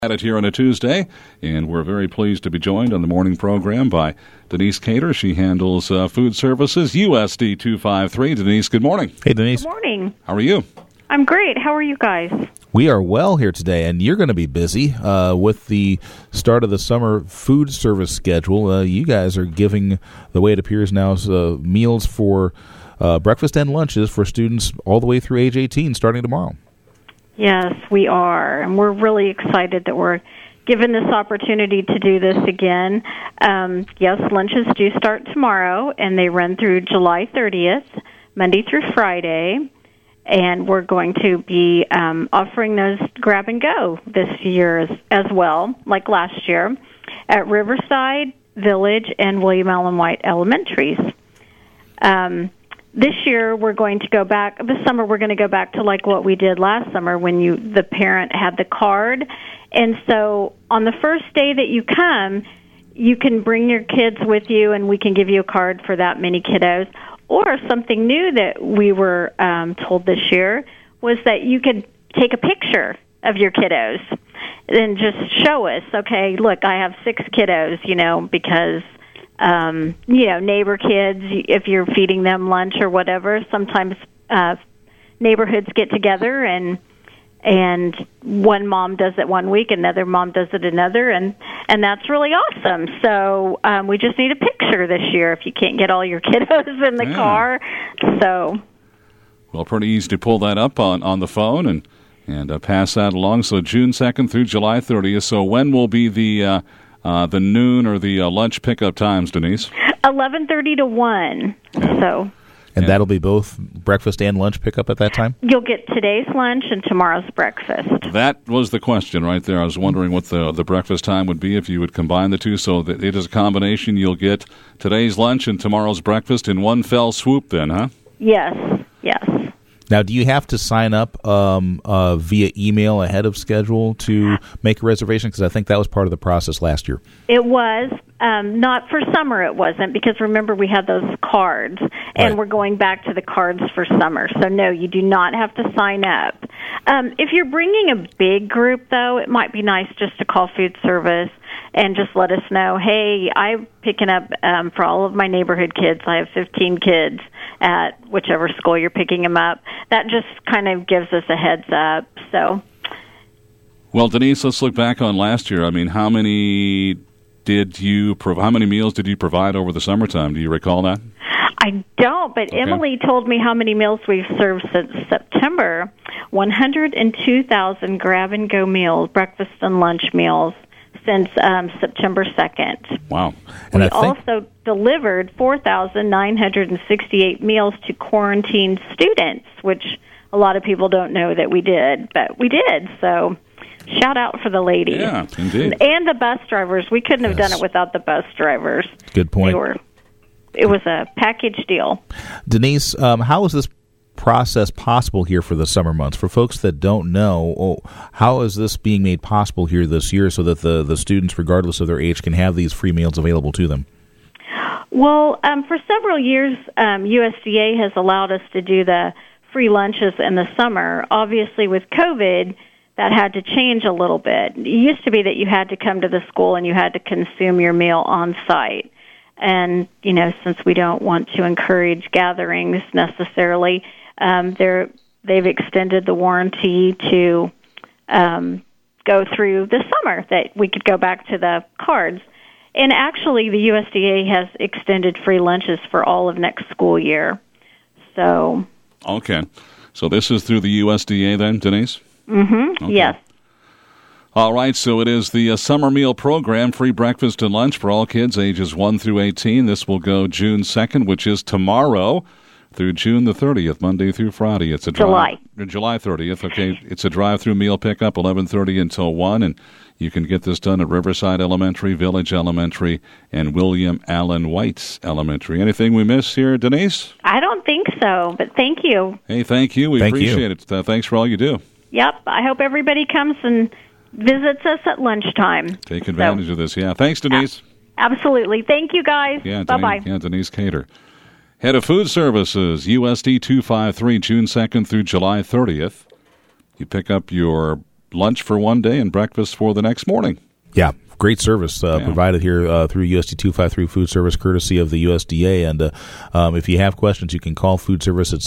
At it here on a Tuesday, and we're very pleased to be joined on the morning program by Denise Cater. She handles food services, USD 253. Denise, good morning. Hey, Denise. Good morning. How are you? I'm great. How are you guys? We are well here today, and you're going to be busy with the start of the summer food service schedule. You guys are giving, the way it appears now, meals for breakfast and lunches for students all the way through age 18 starting tomorrow. Yes, we are, and we're really excited that we're given this opportunity to do this again. Yes, lunches do start tomorrow, and they run through July 30th, Monday through Friday, and we're going to be offering those grab and go this year as well, like last year, at Riverside, Village, and William Allen White Elementaries. This year, we're going to go back. This summer, we're going to go back to like what we did last summer when the parent had the card. And so on the first day that you come, you can bring your kids with you, and we can give you a card for that many kiddos. Or something new that we were told this year was that you could take a picture of your kiddos and just show us, okay, look, I have 6 kiddos, because... neighbor kids, if you're feeding them lunch or whatever, sometimes neighborhoods get together and one mom does it one week, another mom does it another, and that's really awesome. So we just need a picture this year if you can't get all your kiddos in the car. So, well, pretty easy to pull that up on the phone and pass that along. So June 2nd through July 30th. So when will be the noon or the lunch pickup times, Denise? 11:30 to 1. Yeah. So. And that'll be both breakfast and lunch pickup at that time? You'll get today's lunch and tomorrow's breakfast. That was the question right there. I was wondering what the breakfast time would be if you would combine the two. So that it is a combination. You'll get today's lunch and tomorrow's breakfast in one fell swoop then, huh? Yes. Now, do you have to sign up via email ahead of schedule to make a reservation? Because I think that was part of the process last year. It was. Not for summer it wasn't, because remember we had those cards, and we're going back to the cards for summer. So, no, you do not have to sign up. If you're bringing a big group, though, it might be nice just to call food service and just let us know, hey, I'm picking up for all of my neighborhood kids. I have 15 kids at whichever school you're picking them up. That just kind of gives us a heads up. So, well, Denise, let's look back on last year. I mean, how many meals did you provide over the summertime? Do you recall that? I don't, but okay. Emily told me how many meals we've served since September. 102,000 grab-and-go meals, breakfast and lunch meals, since September 2nd. Wow. And we also delivered 4,968 meals to quarantined students, which a lot of people don't know that we did, but we did, so... Shout out for the ladies. Yeah, indeed. And the bus drivers. We couldn't have done it without the bus drivers. Good point. It was a package deal. Denise, how is this process possible here for the summer months? For folks that don't know, how is this being made possible here this year so that the students, regardless of their age, can have these free meals available to them? Well, for several years, USDA has allowed us to do the free lunches in the summer. Obviously, with COVID, that had to change a little bit. It used to be that you had to come to the school and you had to consume your meal on site. And, since we don't want to encourage gatherings necessarily, they've extended the warranty to go through the summer, that we could go back to the cards. And actually, the USDA has extended free lunches for all of next school year. So. Okay. So this is through the USDA then, Denise? Mm-hmm. Okay. Yes. All right, so it is the summer meal program, free breakfast and lunch for all kids ages 1 through 18. This will go June 2nd, which is tomorrow, through June the 30th, Monday through Friday. It's a July 30th. Okay, it's a drive-through meal pickup, 11:30 until 1, and you can get this done at Riverside Elementary, Village Elementary, and William Allen White Elementary. Anything we miss here, Denise? I don't think so, but thank you. Hey, thank you. We appreciate it. Thanks for all you do. Yep, I hope everybody comes and visits us at lunchtime. Take advantage of this. Yeah, thanks, Denise. Absolutely. Thank you, guys. Yeah, bye-bye. Denise Cater. Head of Food Services, USD 253, June 2nd through July 30th. You pick up your lunch for one day and breakfast for the next morning. Yeah, great service provided here through USD 253 Food Service, courtesy of the USDA. And if you have questions, you can call food service at